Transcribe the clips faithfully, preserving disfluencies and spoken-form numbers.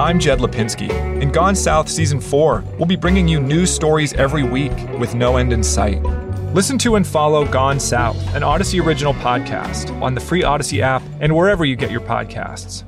I'm Jed Lipinski. In Gone South Season four, we'll be bringing you news stories every week with no end in sight. Listen to and follow Gone South, an Odyssey original podcast, on the free Odyssey app and wherever you get your podcasts.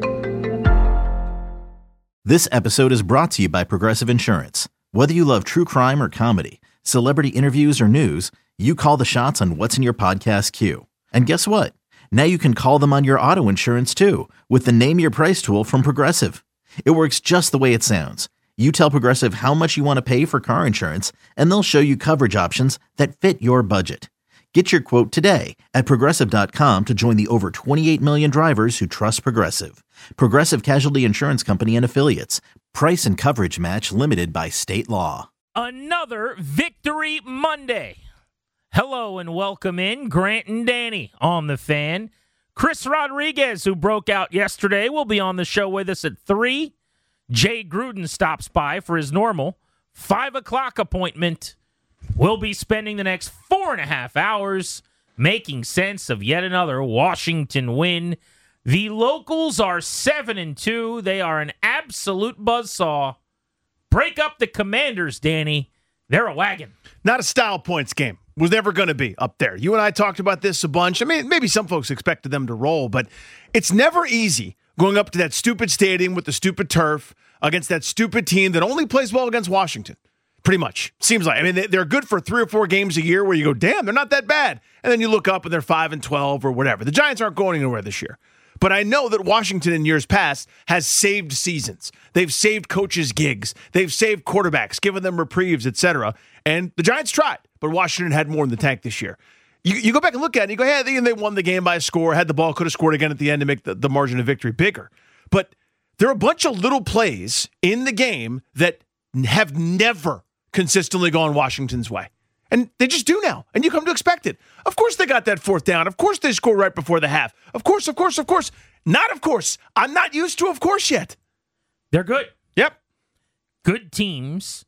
This episode is brought to you by Progressive Insurance. Whether you love true crime or comedy, celebrity interviews or news, you call the shots on what's in your podcast queue. And guess what? Now you can call them on your auto insurance too with the Name Your Price tool from Progressive. It works just the way it sounds. You tell Progressive how much you want to pay for car insurance, and they'll show you coverage options that fit your budget. Get your quote today at Progressive dot com to join the over twenty-eight million drivers who trust Progressive. Progressive Casualty Insurance Company and Affiliates. Price and coverage match limited by state law. Another Victory Monday. Hello and welcome in, Grant and Danny on The Fan. Chris Rodriguez, who broke out yesterday, will be on the show with us at three. Jay Gruden stops by for his normal five o'clock appointment. We'll be spending the next four and a half hours making sense of yet another Washington win. The Locals are seven and two. They are an absolute buzzsaw. Break up the Commanders, Danny. They're a wagon. Not a style points game. Was never going to be up there. You and I talked about this a bunch. I mean, maybe some folks expected them to roll, but it's never easy going up to that stupid stadium with the stupid turf against that stupid team that only plays well against Washington. Pretty much. Seems like. I mean, they're good for three or four games a year where you go, damn, they're not that bad. And then you look up and they're five and twelve or whatever. The Giants aren't going anywhere this year. But I know that Washington in years past has saved seasons. They've saved coaches' gigs. They've saved quarterbacks, given them reprieves, et cetera. And the Giants tried, but Washington had more in the tank this year. You, you go back and look at it, and you go, yeah, they, they won the game by a score, had the ball, could have scored again at the end to make the, the margin of victory bigger. But there are a bunch of little plays in the game that have never consistently gone Washington's way. And they just do now. And you come to expect it. Of course they got that fourth down. Of course they score right before the half. Of course, of course, of course. Not of course. I'm not used to of course yet. They're good. Yep. Good teams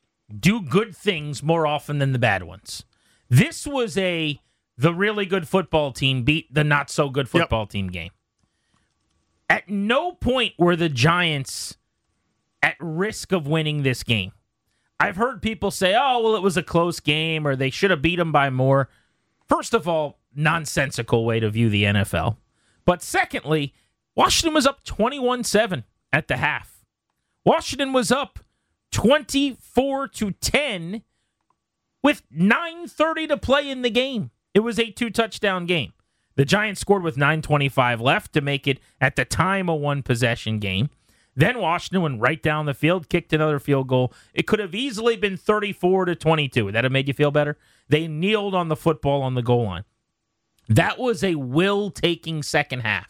do good things more often than the bad ones. This was a the really good football team beat the not so good football yep. team game. At no point were the Giants at risk of winning this game. I've heard people say, oh, well, it was a close game or they should have beat them by more. First of all, nonsensical way to view the N F L. But secondly, Washington was up twenty-one seven at the half. Washington was up twenty-four to ten with nine thirty to play in the game. It was a two-touchdown game. The Giants scored with nine twenty-five left to make it, at the time, a one-possession game. Then Washington went right down the field, kicked another field goal. It could have easily been thirty-four to twenty-two. Would that have made you feel better? They kneeled on the football on the goal line. That was a will-taking second half.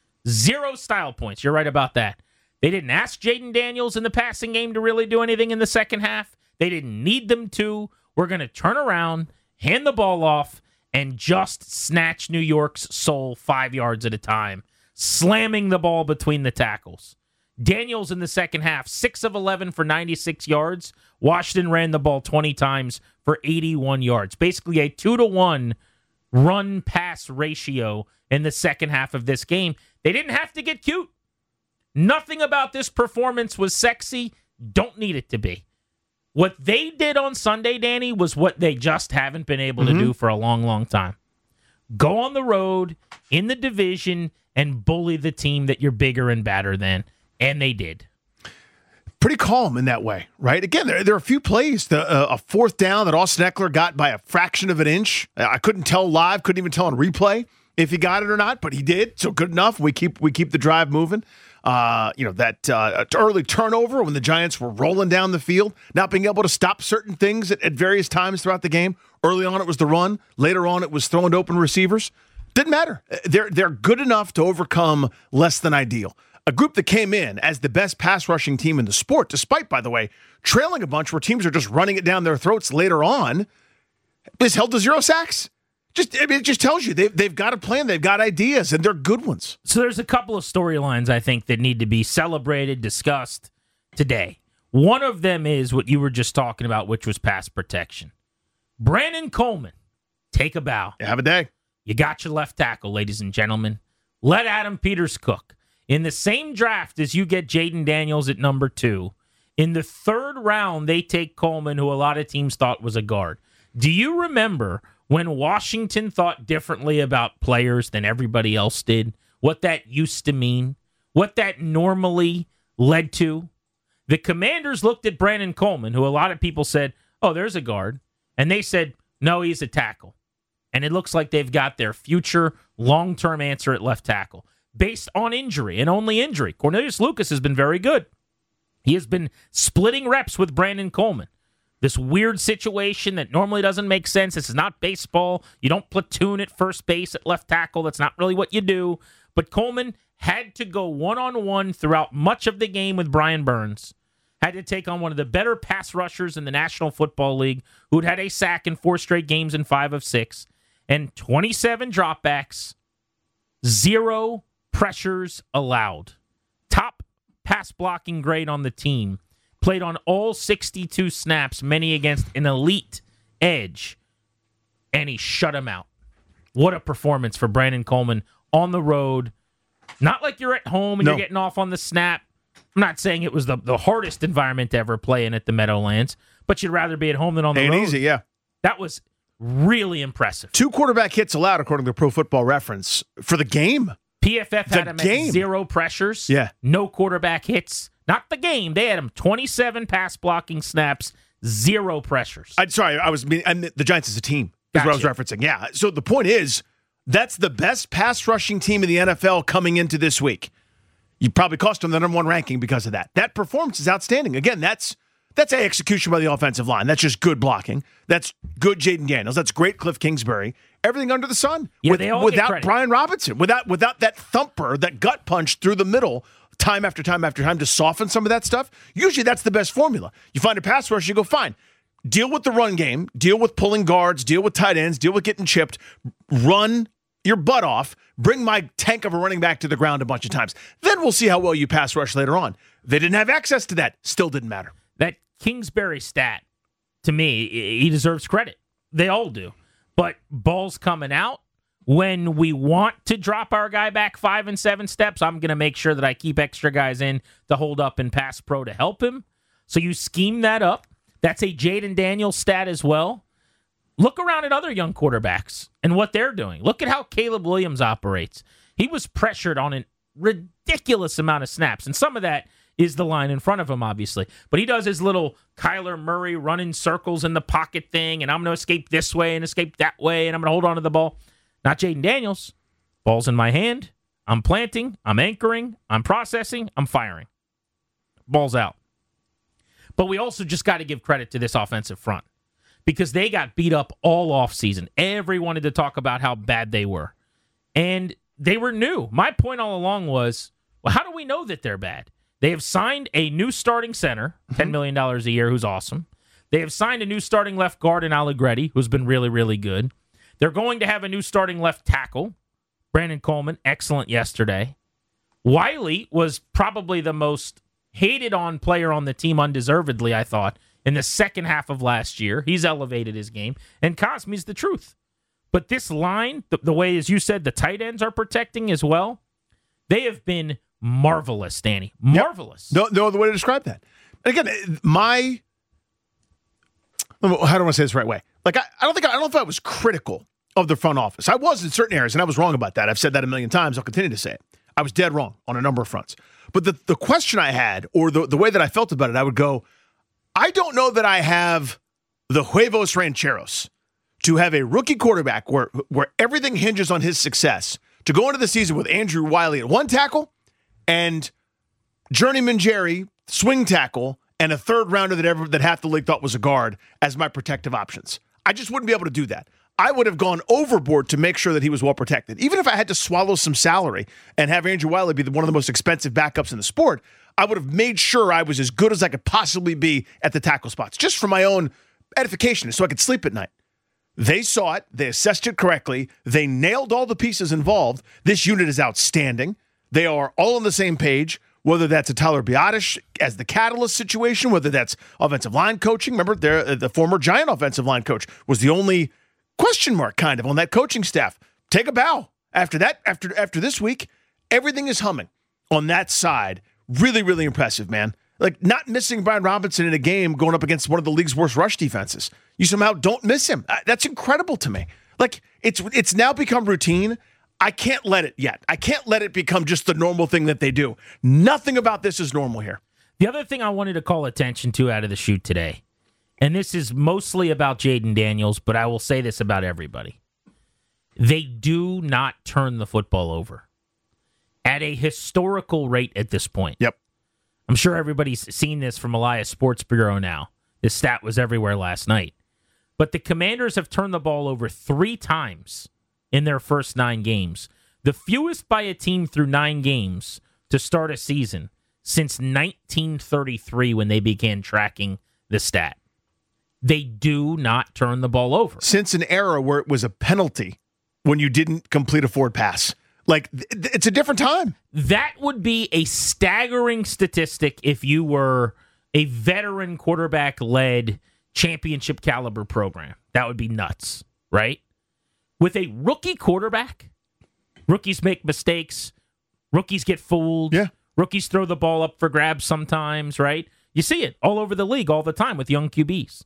Zero style points. You're right about that. They didn't ask Jaden Daniels in the passing game to really do anything in the second half. They didn't need them to. We're going to turn around, hand the ball off, and just snatch New York's soul five yards at a time, slamming the ball between the tackles. Daniels in the second half, six of eleven for ninety-six yards. Washington ran the ball twenty times for eighty-one yards. Basically a two to one run-pass ratio in the second half of this game. They didn't have to get cute. Nothing about this performance was sexy. Don't need it to be. What they did on Sunday, Danny, was what they just haven't been able mm-hmm. to do for a long, long time. Go on the road, in the division, and bully the team that you're bigger and badder than. And they did. Pretty calm in that way, right? Again, there, there are a few plays. The, uh, a fourth down that Austin Eckler got by a fraction of an inch. I couldn't tell live, couldn't even tell on replay if he got it or not, but he did. So good enough. We keep we keep the drive moving. Uh, you know, that uh, early turnover when the Giants were rolling down the field, not being able to stop certain things at, at various times throughout the game. Early on, it was the run. Later on, it was throwing to open receivers. Didn't matter. They're they're good enough to overcome less than ideal. A group that came in as the best pass rushing team in the sport, despite, by the way, trailing a bunch where teams are just running it down their throats later on, is held to zero sacks. Just I mean, it just tells you they've, they've got a plan, they've got ideas, and they're good ones. So there's a couple of storylines, I think, that need to be celebrated, discussed today. One of them is what you were just talking about, which was pass protection. Brandon Coleman, take a bow. You have a day. You got your left tackle, ladies and gentlemen. Let Adam Peters cook. In the same draft as you get Jaden Daniels at number two, in the third round, they take Coleman, who a lot of teams thought was a guard. Do you remember when Washington thought differently about players than everybody else did? What that used to mean? What that normally led to? The Commanders looked at Brandon Coleman, who a lot of people said, oh, there's a guard. And they said, no, he's a tackle. And it looks like they've got their future long-term answer at left tackle based on injury and only injury. Cornelius Lucas has been very good. He has been splitting reps with Brandon Coleman. This weird situation that normally doesn't make sense. This is not baseball. You don't platoon at first base at left tackle. That's not really what you do. But Coleman had to go one-on-one throughout much of the game with Brian Burns. Had to take on one of the better pass rushers in the National Football League, who'd had a sack in four straight games in five of six, and twenty-seven dropbacks, zero pressures allowed. Top pass blocking grade on the team. Played on all sixty-two snaps, many against an elite edge, and he shut him out. What a performance for Brandon Coleman on the road. Not like you're at home and no. you're getting off on the snap. I'm not saying it was the, the hardest environment to ever play in at the Meadowlands, but you'd rather be at home than on the Ain't road. Easy, yeah. That was really impressive. Two quarterback hits allowed, according to Pro Football Reference, for the game. P F F had the him game. at zero pressures. Yeah. No quarterback hits. Not the game. They had him twenty-seven pass blocking snaps, zero pressures. I'm sorry, I was and the Giants as a team is Gotcha. what I was referencing. Yeah. So the point is, that's the best pass rushing team in the N F L coming into this week. You probably cost them the number one ranking because of that. That performance is outstanding. Again, that's that's a execution by the offensive line. That's just good blocking. That's good Jaden Daniels. That's great Cliff Kingsbury. Everything under the sun. Yeah, With, they all without get credit. Brian Robinson, without without that thumper, that gut punch through the middle, time after time after time to soften some of that stuff. Usually that's the best formula. You find a pass rush, you go, fine. Deal with the run game. Deal with pulling guards. Deal with tight ends. Deal with getting chipped. Run your butt off. Bring my tank of a running back to the ground a bunch of times. Then we'll see how well you pass rush later on. They didn't have access to that. Still didn't matter. That Kingsbury stat, to me, he deserves credit. They all do. But balls coming out, when we want to drop our guy back five and seven steps, I'm going to make sure that I keep extra guys in to hold up and pass pro to help him. So you scheme that up. That's a Jaden Daniels stat as well. Look around at other young quarterbacks and what they're doing. Look at how Caleb Williams operates. He was pressured on a ridiculous amount of snaps, and some of that is the line in front of him, obviously. But he does his little Kyler Murray running circles in the pocket thing, and I'm going to escape this way and escape that way, and I'm going to hold on to the ball. Not Jaden Daniels. Ball's in my hand. I'm planting. I'm anchoring. I'm processing. I'm firing. Ball's out. But we also just got to give credit to this offensive front because they got beat up all offseason. Everyone wanted to talk about how bad they were. And they were new. My point all along was, well, how do we know that they're bad? They have signed a new starting center, ten million dollars a year, who's awesome. They have signed a new starting left guard in Allegretti, who's been really, really good. They're going to have a new starting left tackle, Brandon Coleman, excellent yesterday. Wiley was probably the most hated-on player on the team undeservedly, I thought, in the second half of last year. He's elevated his game. And Cosme's the truth. But this line, the, the way, as you said, the tight ends are protecting as well, they have been marvelous, Danny. Marvelous. Yep. No, no other way to describe that. Again, my... How do I want to say this the right way? Like, I, I don't think I, I don't know if I was critical of the front office. I was in certain areas, and I was wrong about that. I've said that a million times. I'll continue to say it. I was dead wrong on a number of fronts. But the, the question I had, or the, the way that I felt about it, I would go, I don't know that I have the huevos rancheros to have a rookie quarterback where, where everything hinges on his success, to go into the season with Andrew Wiley at one tackle and Journeyman Jerry, swing tackle, and a third rounder that ever that half the league thought was a guard as my protective options. I just wouldn't be able to do that. I would have gone overboard to make sure that he was well protected. Even if I had to swallow some salary and have Andrew Wiley be the, one of the most expensive backups in the sport, I would have made sure I was as good as I could possibly be at the tackle spots, just for my own edification, so I could sleep at night. They saw it. They assessed it correctly. They nailed all the pieces involved. This unit is outstanding. They are all on the same page, whether that's a Tyler Biadasz as the catalyst situation, whether that's offensive line coaching. Remember, the former Giant offensive line coach was the only question mark kind of on that coaching staff. Take a bow. After that, after after this week, everything is humming. on that side, really, really impressive, man. Like, not missing Brian Robinson in a game going up against one of the league's worst rush defenses. You somehow don't miss him. That's incredible to me. Like, it's it's now become routine. I can't let it yet. I can't let it become just the normal thing that they do. Nothing about this is normal here. The other thing I wanted to call attention to out of the shoot today, and this is mostly about Jayden Daniels, but I will say this about everybody. They do not turn the football over at a historical rate at this point. Yep. I'm sure everybody's seen this from Elias Sports Bureau now. This stat was everywhere last night. But the Commanders have turned the ball over three times in their first nine games. The fewest by a team through nine games to start a season since nineteen thirty-three when they began tracking the stat. They do not turn the ball over. Since an era where it was a penalty when you didn't complete a forward pass. Like, th- it's a different time. That would be a staggering statistic if you were a veteran quarterback-led championship caliber program. That would be nuts, right? With a rookie quarterback, rookies make mistakes, rookies get fooled, yeah. Rookies throw the ball up for grabs sometimes, right? You see it all over the league all the time with young Q Bs.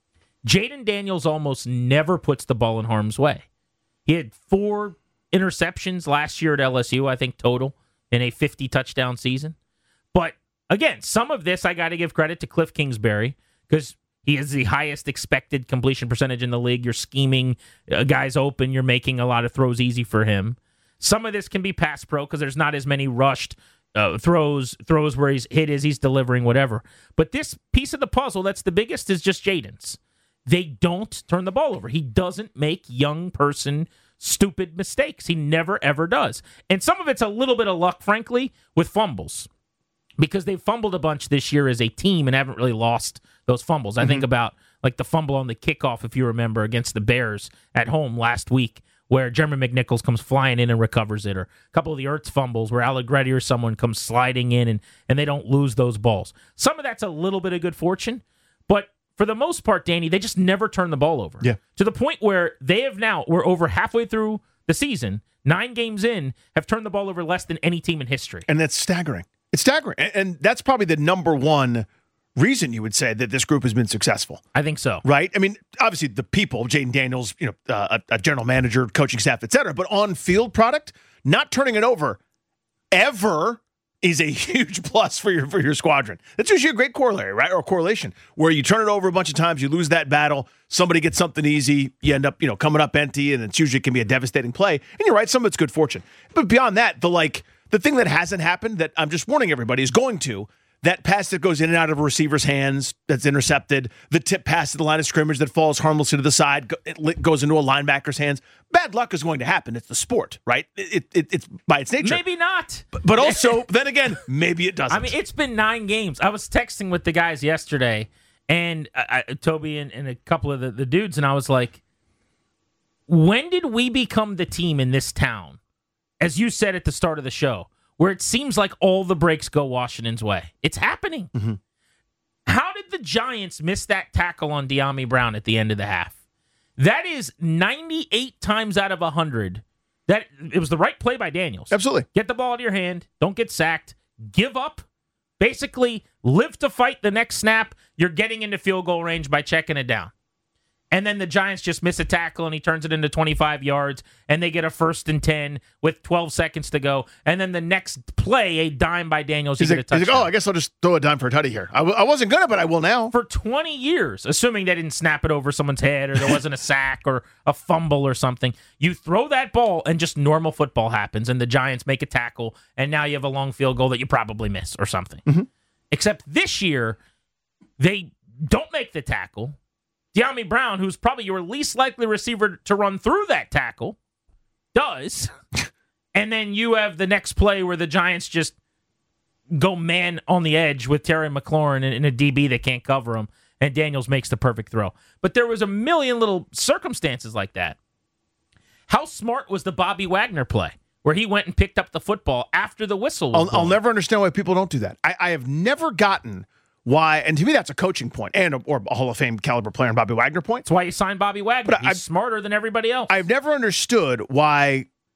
Jayden Daniels almost never puts the ball in harm's way. He had four interceptions last year at L S U, I think, total, in a fifty-touchdown season. But, again, some of this I got to give credit to Cliff Kingsbury because he has the highest expected completion percentage in the league. You're scheming uh, guys open. You're making a lot of throws easy for him. Some of this can be pass pro because there's not as many rushed uh, throws, throws where he's hit is he's delivering, whatever. But this piece of the puzzle that's the biggest is just Jayden's. They don't turn the ball over. He doesn't make young person stupid mistakes. He never, ever does. And some of it's a little bit of luck, frankly, with fumbles. Because they've fumbled a bunch this year as a team and haven't really lost those fumbles. I mm-hmm. think about like the fumble on the kickoff, if you remember, against the Bears at home last week, where Jeremy McNichols comes flying in and recovers it, or a couple of the Ertz fumbles where Allegretti or someone comes sliding in and, and they don't lose those balls. Some of that's a little bit of good fortune, but for the most part, Danny, they just never turn the ball over. Yeah. To the point where they have now, we're over halfway through the season, nine games in, have turned the ball over less than any team in history. And that's staggering. It's staggering. And, and that's probably the number one reason you would say that this group has been successful. I think so. Right? I mean, obviously the people, Jayden Daniels, you know, uh, a, a general manager, coaching staff, et cetera, but on-field product, not turning it over ever is a huge plus for your for your squadron. That's usually a great corollary, right? Or correlation, where you turn it over a bunch of times, you lose that battle, somebody gets something easy, you end up, you know, coming up empty, and it's usually can be a devastating play. And you're right, some of it's good fortune. But beyond that, the like the thing that hasn't happened that I'm just warning everybody is going to, that pass that goes in and out of a receiver's hands that's intercepted, the tip pass to the line of scrimmage that falls harmlessly to the side, it goes into a linebacker's hands. Bad luck is going to happen. It's the sport, right? It, it, it's by its nature. Maybe not. But, but also, then again, maybe it doesn't. I mean, it's been nine games. I was texting with the guys yesterday, and I, I, Toby and, and a couple of the, the dudes, and I was like, when did we become the team in this town, as you said at the start of the show, where it seems like all the breaks go Washington's way? It's happening. Mm-hmm. How did the Giants miss that tackle on De'Ami Brown at the end of the half? That is ninety-eight times out of one hundred. That it was the right play by Daniels. Absolutely. Get the ball out of your hand. Don't get sacked. Give up. Basically, live to fight the next snap. You're getting into field goal range by checking it down. And then the Giants just miss a tackle, and he turns it into twenty-five yards, and they get a first and ten with twelve seconds to go. And then the next play, a dime by Daniels, he's you like, get a touchdown. He's like, oh, I guess I'll just throw a dime for a tutty here. I, w- I wasn't going to, but I will now. For twenty years, assuming they didn't snap it over someone's head or there wasn't a sack or a fumble or something, you throw that ball, and just normal football happens, and the Giants make a tackle, and now you have a long field goal that you probably miss or something. Mm-hmm. Except this year, they don't make the tackle. De'Ami Brown, who's probably your least likely receiver to run through that tackle, does. And then you have the next play where the Giants just go man on the edge with Terry McLaurin and a D B that can't cover him, and Daniels makes the perfect throw. But there was a million little circumstances like that. How smart was the Bobby Wagner play, where he went and picked up the football after the whistle was I'll, I'll never understand why people don't do that. I, I have never gotten why, and to me that's a coaching point, and a, or a Hall of Fame caliber player in Bobby Wagner point. That's why you signed Bobby Wagner. But He's I've, smarter than everybody else. I've never understood why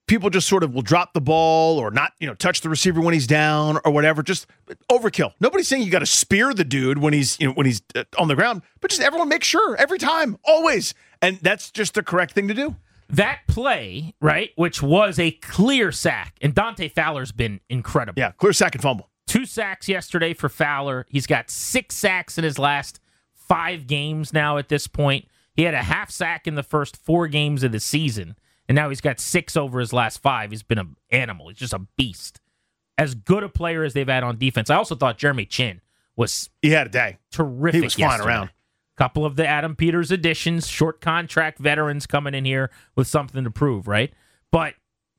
people just sort of will drop the ball or not, you know, touch the receiver when he's down or whatever. Just overkill. Nobody's saying you got to spear the dude when he's, you know, when he's uh, on the ground, but just everyone make sure every time, always. And that's just the correct thing to do. That play, right, which was a clear sack, and Dante Fowler's been incredible. Yeah, clear sack and fumble. Two sacks yesterday for Fowler. He's got six sacks in his last five games now at this point. He had a half sack in the first four games of the season, and now he's got six over his last five. He's been an animal. He's just a beast. As good a player as they've had on defense. I also thought Jeremy Chin was he had a day. Terrific. He was flying yesterday. around. Couple of the Adam Peters additions, short contract veterans coming in here with something to prove, right? But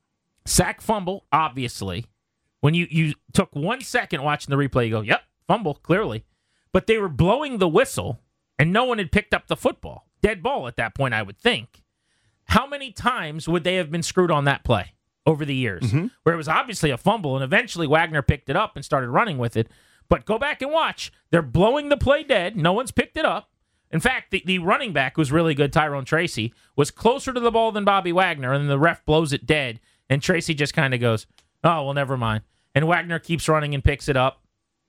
sack fumble, obviously. When you, you took one second watching the replay, you go, yep, fumble, clearly. But they were blowing the whistle, and no one had picked up the football. Dead ball at that point, I would think. How many times would they have been screwed on that play over the years? Mm-hmm. Where it was obviously a fumble, and eventually Wagner picked it up and started running with it. But go back and watch. They're blowing the play dead. No one's picked it up. In fact, the, the running back was really good, Tyrone Tracy, was closer to the ball than Bobby Wagner, and then the ref blows it dead, and Tracy just kind of goes, oh, well, never mind. And Wagner keeps running and picks it up.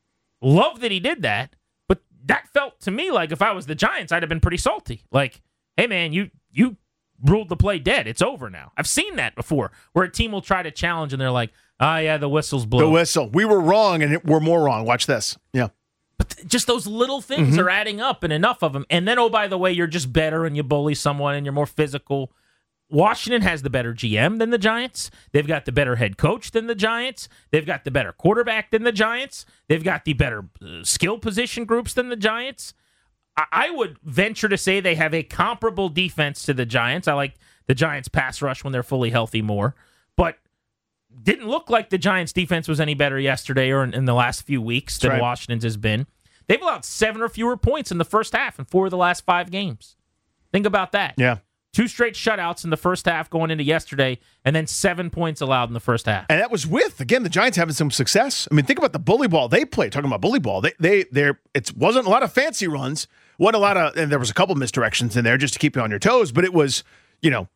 Love that he did that, but that felt to me like if I was the Giants, I'd have been pretty salty. Like, hey, man, you you ruled the play dead. It's over now. I've seen that before, where a team will try to challenge, and they're like, oh, yeah, the whistle's blew. The whistle. We were wrong, and we're more wrong. Watch this. Yeah. But th- just those little things mm-hmm. are adding up, and enough of them. And then, oh, by the way, you're just better, and you bully someone, and you're more physical. Washington has the better G M than the Giants. They've got the better head coach than the Giants. They've got the better quarterback than the Giants. They've got the better uh, skill position groups than the Giants. I-, I would venture to say they have a comparable defense to the Giants. I like the Giants' pass rush when they're fully healthy more. But didn't look like the Giants' defense was any better yesterday or in, in the last few weeks than right. Washington's has been. They've allowed seven or fewer points in the first half in four of the last five games. Think about that. Yeah. Two straight shutouts in the first half going into yesterday, and then seven points allowed in the first half. And that was with, again, the Giants having some success. I mean, think about the bully ball they played. Talking about bully ball, they they there it wasn't a lot of fancy runs, wasn't a lot of, and there was a couple misdirections in there just to keep you on your toes. But it was, you know,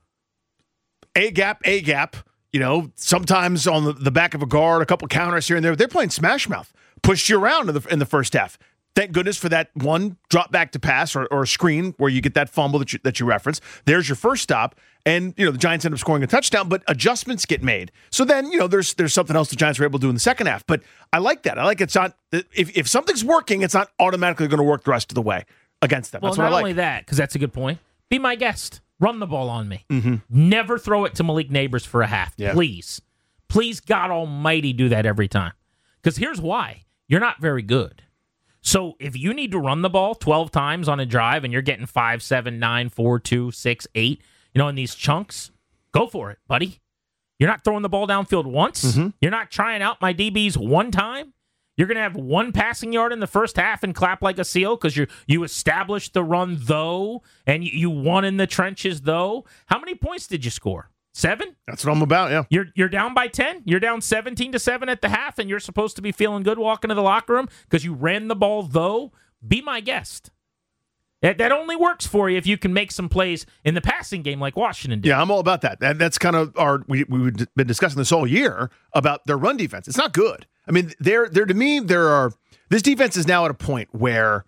a gap, a gap. You know, sometimes on the, the back of a guard, a couple counters here and there. They're playing smash mouth, pushed you around in the in the first half. Thank goodness for that one drop back to pass or, or a screen where you get that fumble that you, that you referenced. There's your first stop. And, you know, the Giants end up scoring a touchdown, but adjustments get made. So then, you know, there's there's something else the Giants were able to do in the second half. But I like that. I like it's not, if, if something's working, it's not automatically going to work the rest of the way against them. Well, that's what not I like. only that, because that's a good point. Be my guest. Run the ball on me. Mm-hmm. Never throw it to Malik Neighbors for a half. Yeah. Please. Please, God almighty, do that every time. Because here's why. You're not very good. So if you need to run the ball twelve times on a drive and you're getting five, seven, nine, four, two, six, eight, you know, in these chunks, go for it, buddy. You're not throwing the ball downfield once. Mm-hmm. You're not trying out my D Bs one time. You're going to have one passing yard in the first half and clap like a seal because you you established the run, though, and you, you won in the trenches, though. How many points did you score? Seven? That's what I'm about, yeah. You're you're down by ten. You're down seventeen to seven at the half, and you're supposed to be feeling good walking to the locker room because you ran the ball, though. Be my guest. That, that only works for you if you can make some plays in the passing game like Washington did. Yeah, I'm all about that. that that's kind of our, we, we've been discussing this all year about their run defense. It's not good. I mean, there, there to me, there are, this defense is now at a point where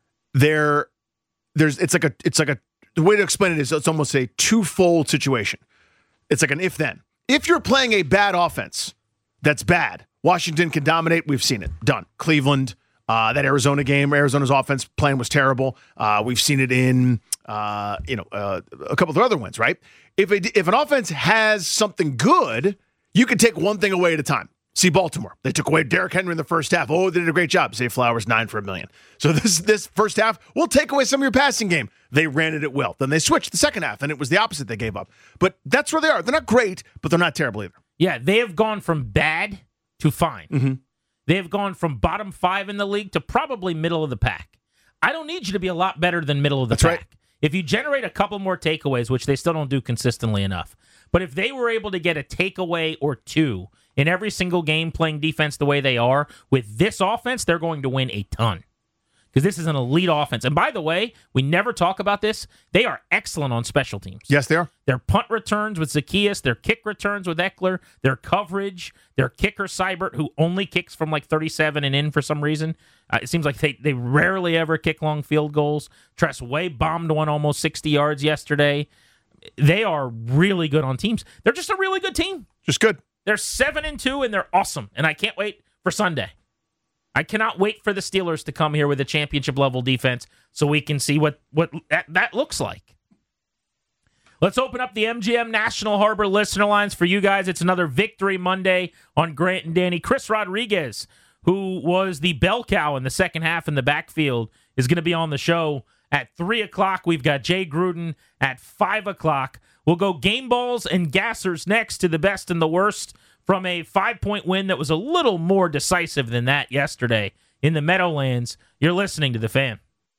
there, there's, it's like a, it's like a, the way to explain it is it's almost a twofold situation. It's like an if-then. If you're playing a bad offense that's bad, Washington can dominate. We've seen it. Done. Cleveland, uh, that Arizona game, Arizona's offense playing was terrible. Uh, we've seen it in, uh, you know, uh, a couple of other wins, right? If a, if an offense has something good, you can take one thing away at a time. See Baltimore. They took away Derrick Henry in the first half. Oh, they did a great job. Zay Flowers, nine for a million. So this this first half, we'll take away some of your passing game. They ran it at will. Then they switched the second half, and it was the opposite they gave up. But that's where they are. They're not great, but they're not terrible either. Yeah, they have gone from bad to fine. Mm-hmm. They have gone from bottom five in the league to probably middle of the pack. I don't need you to be a lot better than middle of the that's pack. Right. If you generate a couple more takeaways, which they still don't do consistently enough, but if they were able to get a takeaway or two in every single game playing defense the way they are, with this offense, they're going to win a ton. because this is an elite offense. And by the way, we never talk about this. They are excellent on special teams. Yes, they are. Their punt returns with Zacchaeus, their kick returns with Eckler, their coverage, their kicker Seibert, who only kicks from like thirty-seven and in for some reason. Uh, it seems like they, they rarely ever kick long field goals. Tress Way bombed one almost sixty yards yesterday. They are really good on teams. They're just a really good team. Just good. They're seven and two, and they're awesome. And I can't wait for Sunday. I cannot wait for the Steelers to come here with a championship-level defense so we can see what, what that, that looks like. Let's open up the M G M National Harbor listener lines for you guys. It's another Victory Monday on Grant and Danny. Chris Rodriguez, who was the bell cow in the second half in the backfield, is going to be on the show at three o'clock. We've got Jay Gruden at five o'clock. We'll go game balls and gassers next to the best and the worst from a five-point win that was a little more decisive than that yesterday in the Meadowlands. You're listening to The Fan.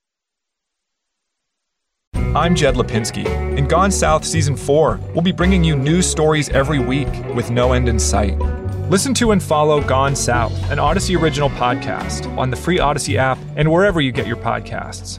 I'm Jed Lipinski. In Gone South Season four, we'll be bringing you news stories every week with no end in sight. Listen to and follow Gone South, an Odyssey original podcast, on the free Odyssey app and wherever you get your podcasts.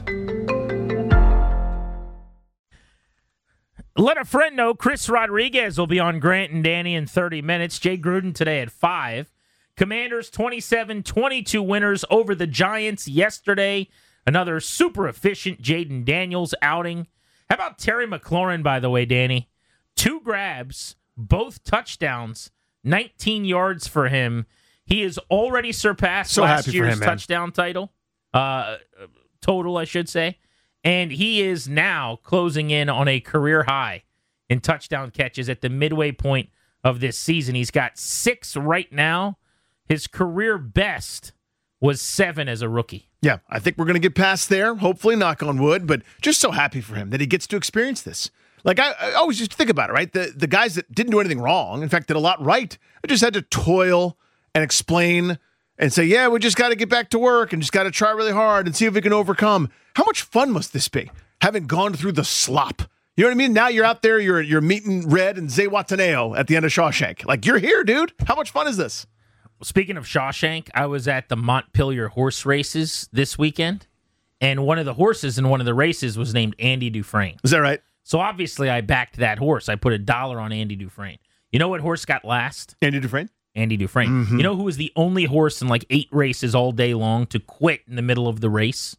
Let a friend know Chris Rodriguez will be on Grant and Danny in thirty minutes. Jay Gruden today at five. Commanders twenty-seven twenty-two winners over the Giants yesterday. Another super efficient Jaden Daniels outing. How about Terry McLaurin, by the way, Danny? Two grabs, both touchdowns, nineteen yards for him. He has already surpassed so last happy year's for him, man. touchdown title. Uh, total, I should say. And he is now closing in on a career high in touchdown catches at the midway point of this season. He's got six right now. His career best was seven as a rookie. Yeah, I think we're going to get past there, hopefully, knock on wood, but just so happy for him that he gets to experience this. Like, I, I always used to think about it, right? The, the guys that didn't do anything wrong, in fact, did a lot right, I just had to toil and explain and say, yeah, we just got to get back to work and just got to try really hard and see if we can overcome. How much fun must this be, having gone through the slop? You know what I mean? Now you're out there, you're you're meeting Red and Zay Wataneo at the end of Shawshank. Like, you're here, dude. How much fun is this? Speaking of Shawshank, I was at the Montpelier horse races this weekend, and one of the horses in one of the races was named Andy Dufresne. Is that right? So obviously I backed that horse. I put a dollar on Andy Dufresne. You know what horse got last? Andy Dufresne? Andy Dufresne. Mm-hmm. You know who was the only horse in like eight races all day long to quit in the middle of the race?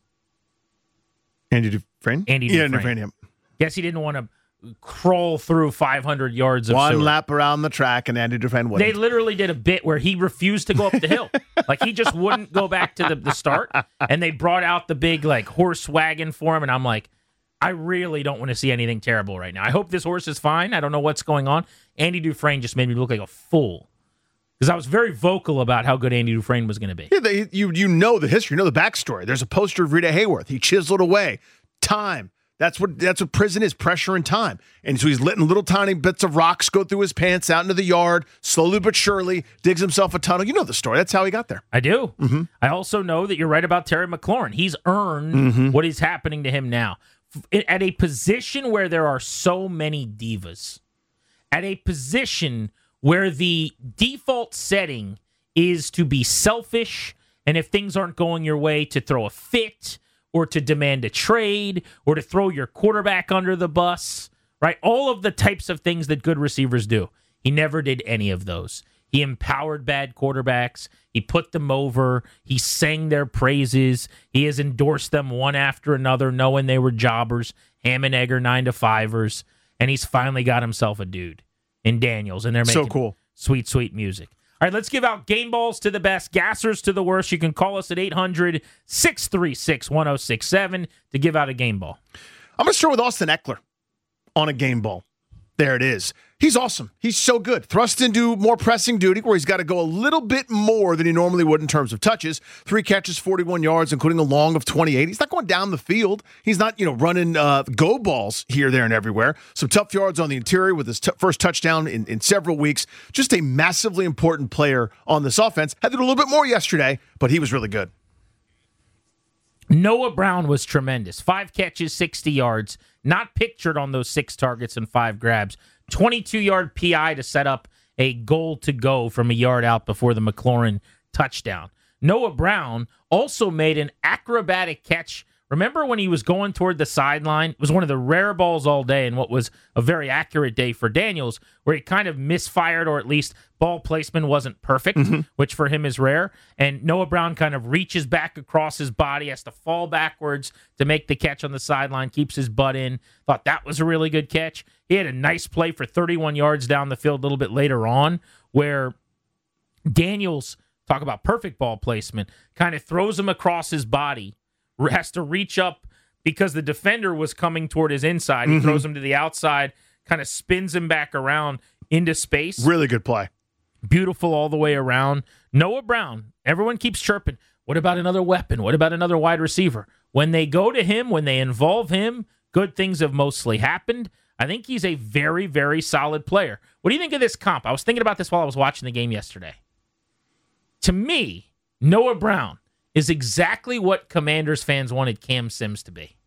Andy Dufresne? Andy Yeah, Dufresne. Dufresne, yeah. Guess he didn't want to crawl through five hundred yards of One sewer. lap around the track, and Andy Dufresne wouldn't. They literally did a bit where he refused to go up the hill. Like, he just wouldn't go back to the, the start. And they brought out the big, like, horse wagon for him. And I'm like, I really don't want to see anything terrible right now. I hope this horse is fine. I don't know what's going on. Andy Dufresne just made me look like a fool. Because I was very vocal about how good Andy Dufresne was going to be. Yeah, they, you you know the history, you know the backstory. There's a poster of Rita Hayworth. He chiseled away time. That's what that's what prison is, pressure and time. And so he's letting little tiny bits of rocks go through his pants out into the yard, slowly but surely, digs himself a tunnel. You know the story. That's how he got there. I do. Mm-hmm. I also know that you're right about Terry McLaurin. He's earned Mm-hmm. what is happening to him now. F- At a position where there are so many divas, at a position where the default setting is to be selfish, and if things aren't going your way, to throw a fit, or to demand a trade, or to throw your quarterback under the bus, right? All of the types of things that good receivers do. He never did any of those. He empowered bad quarterbacks. He put them over. He sang their praises. He has endorsed them one after another, knowing they were jobbers, ham and egger, nine to fivers, and he's finally got himself a dude in Daniels, and they're making So cool. sweet, sweet music. All right, let's give out game balls to the best, gassers to the worst. You can call us at eight hundred, six three six, one oh six seven to give out a game ball. I'm going to start with Austin Eckler on a game ball. There it is. He's awesome. He's so good. Thrust into more pressing duty where he's got to go a little bit more than he normally would in terms of touches. Three catches, forty-one yards, including a long of twenty-eight. He's not going down the field. He's not, you know, running uh, go balls here, there, and everywhere. Some tough yards on the interior with his t- first touchdown in, in several weeks. Just a massively important player on this offense. Had to do a little bit more yesterday, but he was really good. Noah Brown was tremendous. Five catches, sixty yards. Not pictured on those six targets and five grabs. twenty-two-yard P I to set up a goal to go from a yard out before the McLaurin touchdown. Noah Brown also made an acrobatic catch. Remember when he was going toward the sideline? It was one of the rare balls all day and what was a very accurate day for Daniels, where he kind of misfired, or at least ball placement wasn't perfect, mm-hmm. which for him is rare. And Noah Brown kind of reaches back across his body, has to fall backwards to make the catch on the sideline, keeps his butt in. Thought that was a really good catch. He had a nice play for thirty-one yards down the field a little bit later on, where Daniels, talk about perfect ball placement, kind of throws him across his body, has to reach up because the defender was coming toward his inside. He mm-hmm. throws him to the outside, kind of spins him back around into space. Really good play. Beautiful all the way around. Noah Brown, everyone keeps chirping, what about another weapon? What about another wide receiver? When they go to him, when they involve him, good things have mostly happened. I think he's a very, very solid player. What do you think of this comp? I was thinking about this while I was watching the game yesterday. To me, Noah Brown is exactly what Commanders fans wanted Cam Sims to be.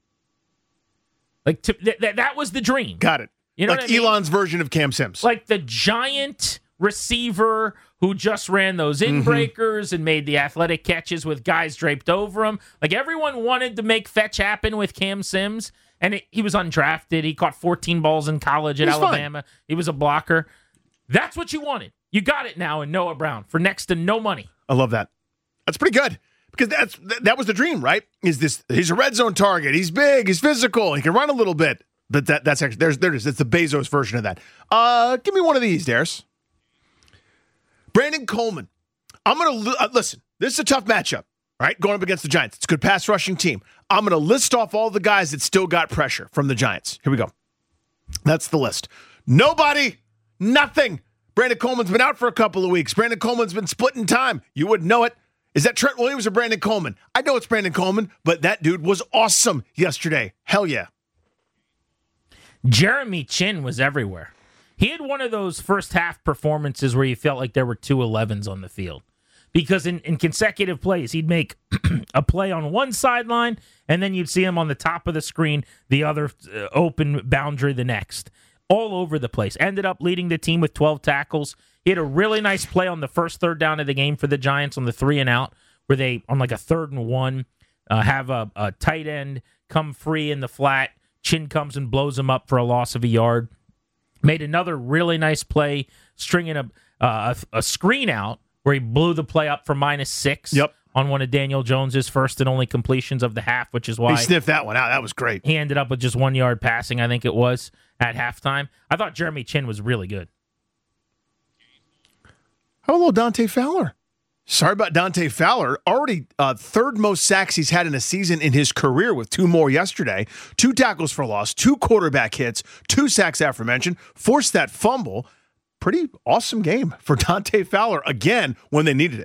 Like to, th- th- that was the dream. Got it. You know like what I mean? Elon's version of Cam Sims. Like the giant receiver who just ran those in breakers mm-hmm. and made the athletic catches with guys draped over him. Like everyone wanted to make fetch happen with Cam Sims, and it, he was undrafted. He caught fourteen balls in college at Alabama. Fine. He was a blocker. That's what you wanted. You got it now in Noah Brown for next to no money. I love that. That's pretty good. Because that's that was the dream, right? Is this he's a red zone target. He's big, he's physical, he can run a little bit. But that that's actually there's there it is. It's the Bezos version of that. Uh, give me one of these, Darius. Brandon Coleman. I'm gonna uh, listen. This is a tough matchup, right? Going up against the Giants. It's a good pass rushing team. I'm gonna list off all the guys that still got pressure from the Giants. Here we go. That's the list. Nobody, nothing. Brandon Coleman's been out for a couple of weeks. Brandon Coleman's been splitting time. You wouldn't know it. Is that Trent Williams or Brandon Coleman? I know it's Brandon Coleman, but that dude was awesome yesterday. Hell yeah. Jeremy Chin was everywhere. He had one of those first half performances where you felt like there were two elevens on the field. Because in, in consecutive plays, he'd make a play on one sideline, and then you'd see him on the top of the screen, the other uh, open boundary the next. All over the place. Ended up leading the team with twelve tackles. He had a really nice play on the first third down of the game for the Giants on the three and out, where they, on like a third and one, uh, have a, a tight end come free in the flat. Chin comes and blows him up for a loss of a yard. Made another really nice play, stringing a, uh, a, a screen out where he blew the play up for minus six yep. on one of Daniel Jones's first and only completions of the half, which is why he sniffed that one out. That was great. He ended up with just one yard passing, I think it was, at halftime. I thought Jeremy Chin was really good. How about Dante Fowler? Sorry about Dante Fowler. Already uh, third most sacks he's had in a season in his career with two more yesterday. Two tackles for loss, two quarterback hits, two sacks aforementioned, forced that fumble. Pretty awesome game for Dante Fowler again when they needed it.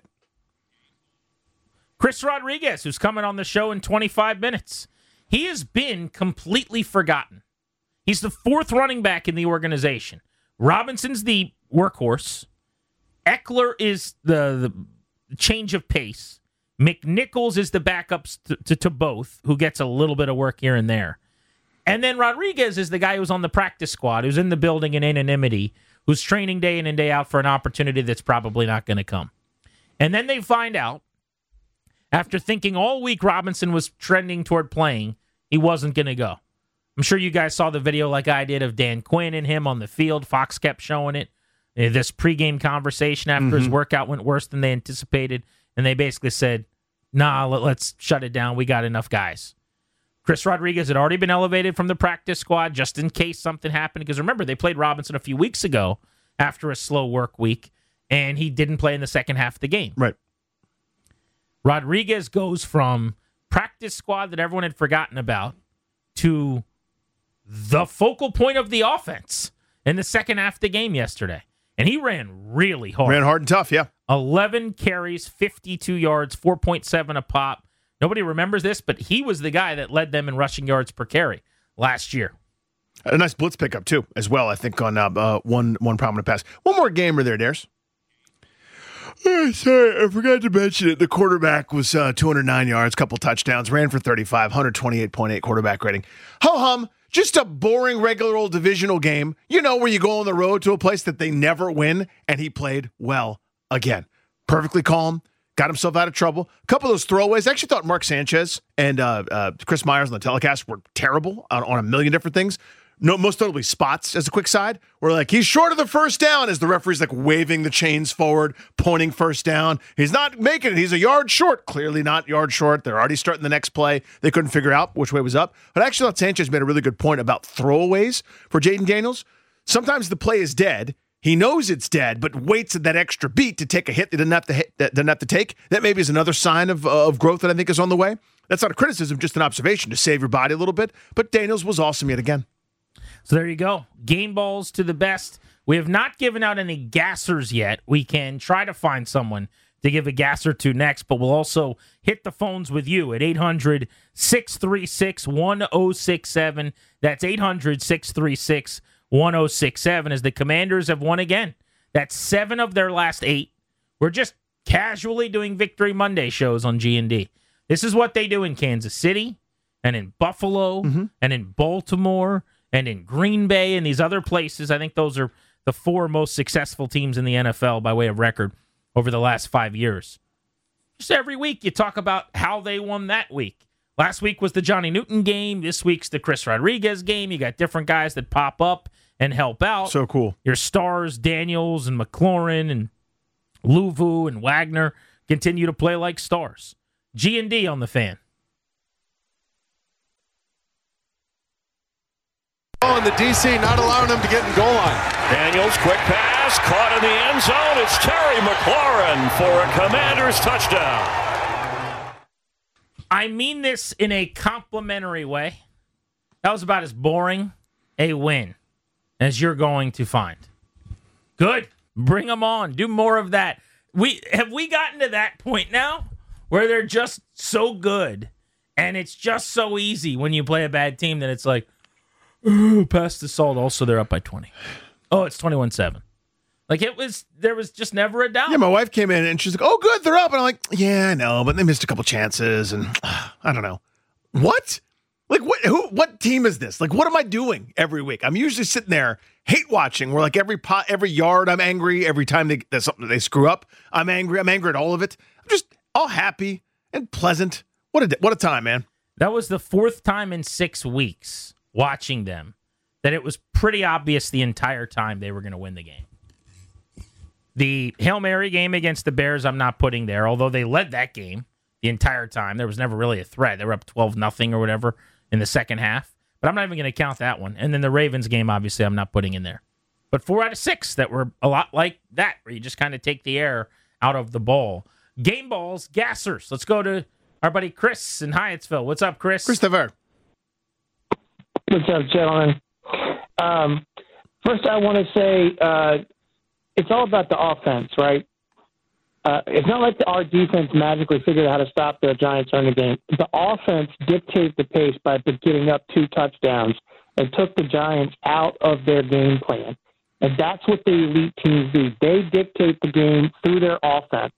Chris Rodriguez, who's coming on the show in twenty-five minutes. He has been completely forgotten. He's the fourth running back in the organization. Robinson's the workhorse. Eckler is the, the change of pace. McNichols is the backup to, to, to both, who gets a little bit of work here and there. And then Rodriguez is the guy who's on the practice squad, who's in the building in anonymity, who's training day in and day out for an opportunity that's probably not going to come. And then they find out, after thinking all week Robinson was trending toward playing, he wasn't going to go. I'm sure you guys saw the video like I did of Dan Quinn and him on the field. Fox kept showing it. This pregame conversation after mm-hmm. his workout went worse than they anticipated, and they basically said, nah, let's shut it down. We got enough guys. Chris Rodriguez had already been elevated from the practice squad just in case something happened, because remember, they played Robinson a few weeks ago after a slow work week, and he didn't play in the second half of the game. Right. Rodriguez goes from practice squad that everyone had forgotten about to the focal point of the offense in the second half of the game yesterday. And he ran really hard. Ran hard and tough, yeah. eleven carries, fifty-two yards, four point seven a pop. Nobody remembers this, but he was the guy that led them in rushing yards per carry last year. A nice blitz pickup, too, as well, I think, on uh, uh, one one prominent pass. One more gamer there, Dares. Oh, sorry, I forgot to mention it. The quarterback was uh, two hundred nine yards, couple touchdowns, ran for thirty-five, one twenty-eight point eight quarterback rating. Ho-hum, just a boring, regular old divisional game, you know, where you go on the road to a place that they never win, and he played well again. Perfectly calm, got himself out of trouble. A couple of those throwaways. I actually thought Mark Sanchez and uh, uh, Chris Myers on the telecast were terrible on, on a million different things. No, most notably spots as a quick side, where like he's short of the first down as the referee's like waving the chains forward, pointing first down. He's not making it. He's a yard short. Clearly not yard short. They're already starting the next play. They couldn't figure out which way was up. But I actually thought Sanchez made a really good point about throwaways for Jaden Daniels. Sometimes the play is dead. He knows it's dead, but waits at that extra beat to take a hit that doesn't have to hit, that doesn't have to take. That maybe is another sign of uh, of growth that I think is on the way. That's not a criticism, just an observation to save your body a little bit. But Daniels was awesome yet again. So there you go. Game balls to the best. We have not given out any gassers yet. We can try to find someone to give a gasser to next, but we'll also hit the phones with you at eight hundred, six three six, one oh six seven. That's eight hundred, six three six, one oh six seven as the Commanders have won again. That's seven of their last eight. We're just casually doing Victory Monday shows on G and D. This is what they do in Kansas City and in Buffalo mm-hmm. and in Baltimore and in Green Bay and these other places. I think those are the four most successful teams in the N F L by way of record over the last five years. Just every week you talk about how they won that week. Last week was the Johnny Newton game. This week's the Chris Rodriguez game. You got different guys that pop up and help out. So cool. Your stars, Daniels and McLaurin and Louvu and Wagner, continue to play like stars. G and D on the Fan. And the D C not allowing them to get in goal line. Daniels, quick pass, caught in the end zone. It's Terry McLaurin for a Commanders touchdown. I mean this in a complimentary way. That was about as boring a win as you're going to find. Good. Bring them on. Do more of that. We have we gotten to that point now where they're just so good and it's just so easy when you play a bad team that it's like, ooh, pass the salt. Also, they're up by twenty. Oh, it's twenty-one seven. Like, it was, there was just never a doubt. Yeah, my wife came in and she's like, oh, good, they're up. And I'm like, yeah, I know, but they missed a couple chances. And uh, I don't know. What? Like, what Who? What team is this? Like, what am I doing every week? I'm usually sitting there hate watching where, like, every pot, every yard I'm angry. Every time they, there's something they screw up, I'm angry. I'm angry at all of it. I'm just all happy and pleasant. What a, what a time, man. That was the fourth time in six weeks watching them that it was pretty obvious the entire time they were going to win the game. The Hail Mary game against the Bears, I'm not putting there, although they led that game the entire time. There was never really a threat. They were up twelve nothing or whatever in the second half. But I'm not even going to count that one. And then the Ravens game, obviously, I'm not putting in there. But four out of six that were a lot like that, where you just kind of take the air out of the ball. Game balls, gassers. Let's go to our buddy Chris in Hyattsville. What's up, Chris? Christopher. What's up, gentlemen? Um, first, I want to say uh, it's all about the offense, right? Uh, it's not like our defense magically figured out how to stop the Giants during the game. The offense dictated the pace by getting up two touchdowns and took the Giants out of their game plan. And that's what the elite teams do. They dictate the game through their offense.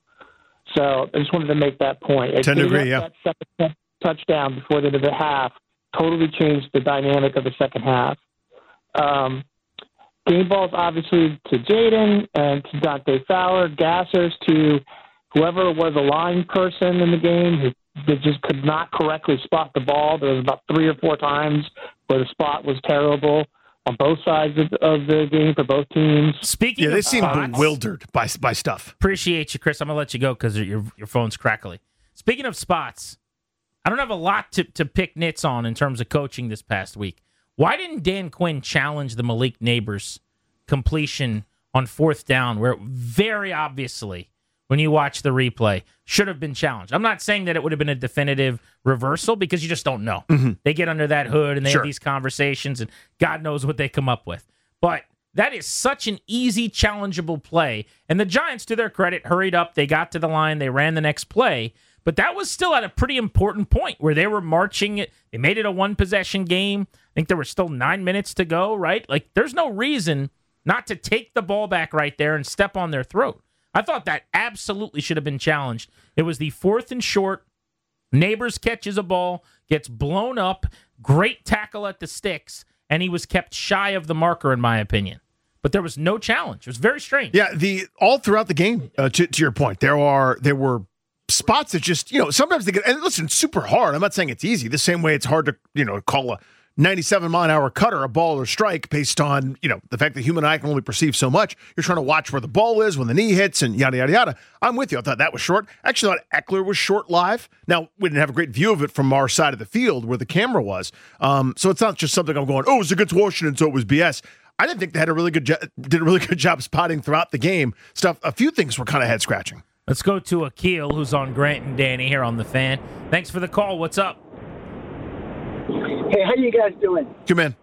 So I just wanted to make that point. Tend to agree, yeah. That second touchdown before the end of the half totally changed the dynamic of the second half. Um, game balls, obviously, to Jaden and to Dante Fowler, gassers to whoever was a line person in the game who that just could not correctly spot the ball. There was about three or four times where the spot was terrible on both sides of, of the game for both teams. Speaking yeah, they of seem spots, bewildered by by stuff. Appreciate you, Chris. I'm going to let you go because your your phone's crackly. Speaking of spots, I don't have a lot to, to pick nits on in terms of coaching this past week. Why didn't Dan Quinn challenge the Malik Neighbors completion on fourth down where very obviously, when you watch the replay, should have been challenged? I'm not saying that it would have been a definitive reversal because you just don't know. Mm-hmm. They get under that hood and they sure. have these conversations and God knows what they come up with. But that is such an easy, challengeable play. And the Giants, to their credit, hurried up. They got to the line. They ran the next play. But that was still at a pretty important point where they were marching it. They made it a one-possession game. I think there were still nine minutes to go, right? Like, there's no reason not to take the ball back right there and step on their throat. I thought that absolutely should have been challenged. It was the fourth and short. Neighbors catches a ball, gets blown up, great tackle at the sticks, and he was kept shy of the marker, in my opinion. but there was no challenge. It was very strange. Yeah, the all throughout the game, uh, to, to your point, there are there were spots that just, you know, sometimes they get, and listen, it's super hard. I'm not saying it's easy. The same way it's hard to, you know, call a ninety-seven mile an hour cutter a ball or strike based on, you know, the fact that human eye can only perceive so much. You're trying to watch where the ball is, when the knee hits, and yada, yada, yada. I'm with you. I thought that was short. Actually, I thought Eckler was short live. Now, we didn't have a great view of it from our side of the field where the camera was. Um, so it's not just something I'm going, oh, it was against Washington, so it was B S. I didn't think they had a really good jo- did a really good job spotting throughout the game. Stuff. A few things were kind of head scratching. Let's go to Akil, who's on Grant and Danny here on The Fan. Thanks for the call. What's up? Hey, how you guys doing? Good man.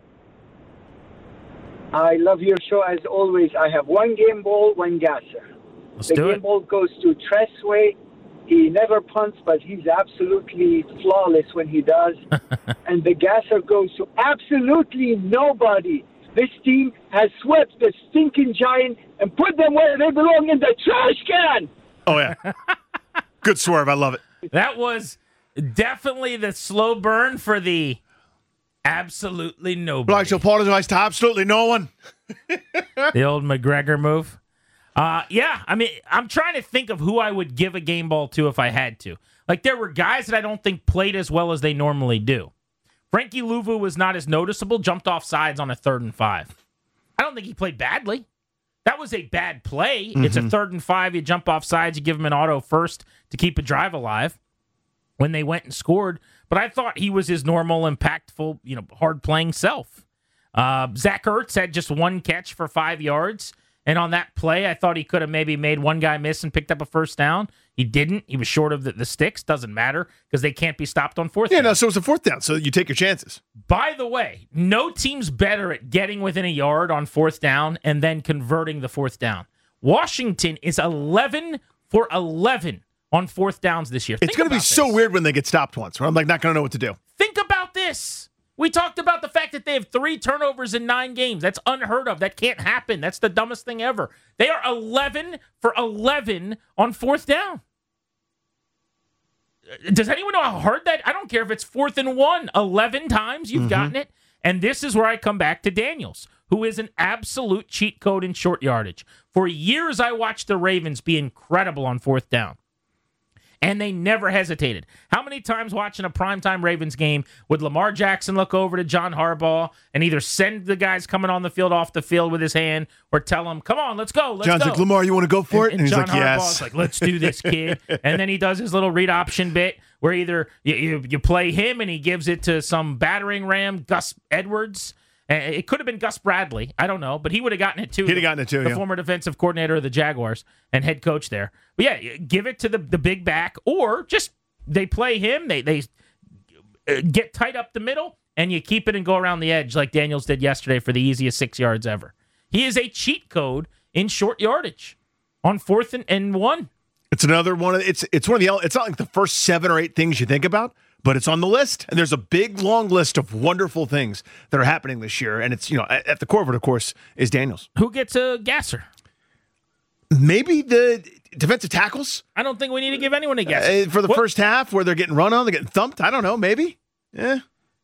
I love your show as always. I have one game ball, one gasser. Let's the do game it. ball goes to Tressway. He never punts, but he's absolutely flawless when he does. And the gasser goes to absolutely nobody. This team has swept the stinking Giant and put them where they belong, in the trash can. Oh, yeah. Good swerve. I love it. That was definitely the slow burn for the absolutely I'd nobody. like to apologize to absolutely no one. The old McGregor move. Uh, yeah, I mean, I'm trying to think of who I would give a game ball to if I had to. Like, there were guys that I don't think played as well as they normally do. Frankie Louvu was not as noticeable, jumped off sides on a third and five. I don't think he played badly. That was a bad play. Mm-hmm. It's a third and five. You jump off sides. You give him an auto first to keep a drive alive when they went and scored. But I thought he was his normal, impactful, you know, hard-playing self. Uh, Zach Ertz had just one catch for five yards. And on that play, I thought he could have maybe made one guy miss and picked up a first down. He didn't. He was short of the, the sticks. Doesn't matter because they can't be stopped on fourth yeah, down. no, so it's a fourth down, so you take your chances. By the way, no team's better at getting within a yard on fourth down and then converting the fourth down. Washington is eleven for eleven on fourth downs this year. It's going to be so weird when they get stopped once, where I'm like not going to know what to do. Think about this. We talked about the fact that they have three turnovers in nine games. That's unheard of. That can't happen. That's the dumbest thing ever. They are eleven for eleven on fourth down. Does anyone know how hard that? I don't care if it's fourth and one. eleven times you've mm-hmm. gotten it. And this is where I come back to Daniels, who is an absolute cheat code in short yardage. For years, I watched the Ravens be incredible on fourth down. And they never hesitated. How many times watching a primetime Ravens game would Lamar Jackson look over to John Harbaugh and either send the guys coming on the field off the field with his hand or tell them, come on, let's go, let's John's go. like, Lamar, you want to go for and, it? And, and he's John like, yes. Harbaugh's like, let's do this, kid. And then he does his little read option bit where either you, you, you play him and he gives it to some battering ram, Gus Edwards. It could have been Gus Bradley. I don't know, but he would have gotten it too. He'd have gotten it too, The yeah. former defensive coordinator of the Jaguars and head coach there. But yeah, give it to the, the big back, or just they play him. They they get tight up the middle, and you keep it and go around the edge like Daniels did yesterday for the easiest six yards ever. He is a cheat code in short yardage on fourth and, and one. It's another one. Of, it's it's one of the. It's not like the first seven or eight things you think about. But it's on the list, and there's a big, long list of wonderful things that are happening this year. And it's, you know, at, at the core of it, of course, is Daniels. Who gets a gasser? Maybe the defensive tackles? I don't think we need to give anyone a gasser. Uh, for the what? first half, where they're getting run on, they're getting thumped. I don't know, maybe. Yeah.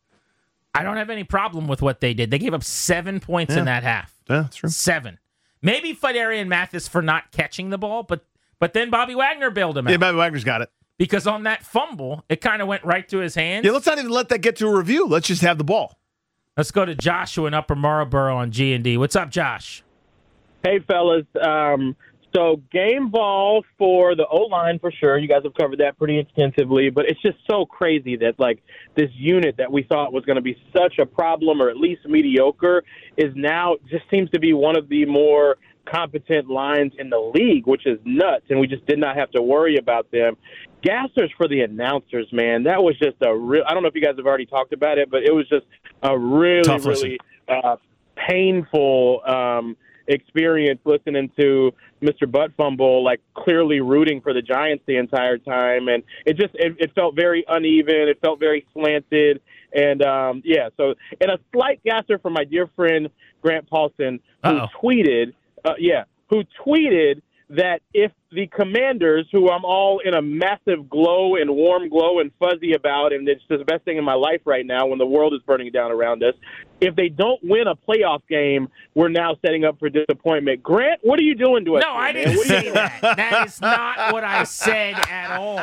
I don't have any problem with what they did. They gave up seven points yeah. in that half. Yeah, that's true. Seven. Maybe Fidarian Mathis for not catching the ball, but but then Bobby Wagner bailed him out. Yeah, Bobby Wagner's got it. Because on that fumble, it kind of went right to his hands. Yeah, let's not even let that get to a review. Let's just have the ball. Let's go to Joshua in Upper Marlboro on G and D. What's up, Josh? Hey, fellas. Um, so game ball for the O-line for sure. You guys have covered that pretty extensively. But it's just so crazy that, like, this unit that we thought was going to be such a problem or at least mediocre is now just seems to be one of the more competent lines in the league, which is nuts, and we just did not have to worry about them. Gassers for the announcers, man, that was just a real, I don't know if you guys have already talked about it, but it was just a really, Tough really uh, painful um, experience listening to Mister Butt Fumble, like clearly rooting for the Giants the entire time, and it just, it, it felt very uneven, it felt very slanted, and um, yeah, so, and a slight gasser from my dear friend Grant Paulson, who Uh-oh. tweeted, Uh, yeah, who tweeted that if the Commanders, who I'm all in a massive glow and warm glow and fuzzy about, and it's the best thing in my life right now when the world is burning down around us, if they don't win a playoff game, we're now setting up for disappointment. Grant, what are you doing to us? No, I didn't say that. That is not what I said at all,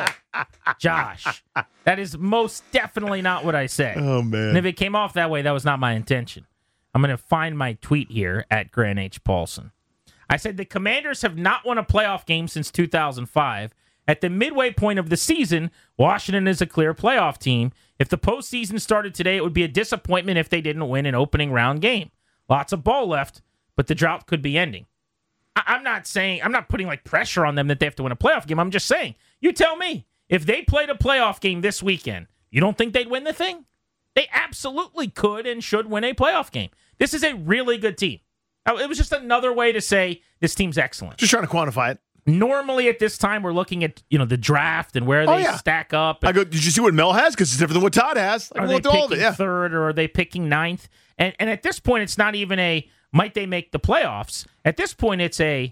Josh. That is most definitely not what I said. Oh, man. And if it came off that way, that was not my intention. I'm going to find my tweet here at Grant H. Paulson. I said the Commanders have not won a playoff game since two thousand five. At the midway point of the season, Washington is a clear playoff team. If the postseason started today, it would be a disappointment if they didn't win an opening round game. Lots of ball left, but the drought could be ending. I- I'm not saying, I'm not putting like pressure on them that they have to win a playoff game. I'm just saying, you tell me, if they played a playoff game this weekend, you don't think they'd win the thing? They absolutely could and should win a playoff game. This is a really good team. It was just another way to say this team's excellent. Just trying to quantify it. Normally at this time, we're looking at you know the draft and where they oh, yeah. stack up. I go, did you see what Mel has? Because it's different than what Todd has. I are go they look through all of picking it, yeah. third or are they picking ninth? And and at this point, it's not even a might they make the playoffs. At this point, it's a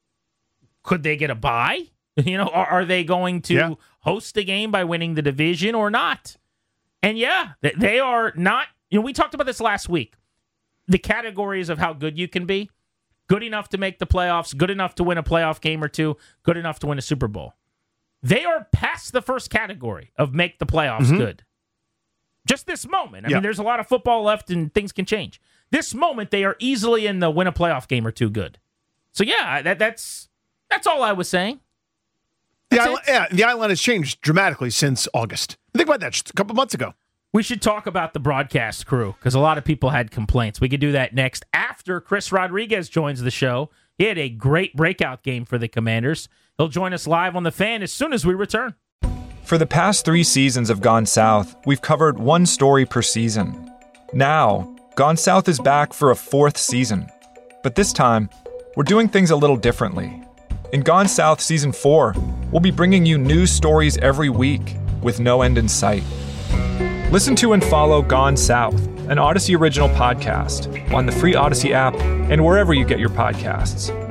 could they get a bye? You know, are, are they going to yeah. host the game by winning the division or not? And yeah, they are not. You know, we talked about this last week. The categories of how good you can be. Good enough to make the playoffs, good enough to win a playoff game or two, good enough to win a Super Bowl. They are past the first category of make the playoffs mm-hmm. good. Just this moment. I yeah. mean, there's a lot of football left and things can change. This moment, they are easily in the win a playoff game or two good. So yeah, that, that's that's all I was saying. The eye, yeah, the eye line has changed dramatically since August. Think about that just a couple months ago. We should talk about the broadcast crew because a lot of people had complaints. We could do that next after Chris Rodriguez joins the show. He had a great breakout game for the Commanders. He'll join us live on The Fan as soon as we return. For the past three seasons of Gone South, we've covered one story per season. Now, Gone South is back for a fourth season. But this time, we're doing things a little differently. In Gone South Season four, we'll be bringing you news stories every week with no end in sight. Listen to and follow Gone South, an Odyssey original podcast, on the free Odyssey app and wherever you get your podcasts.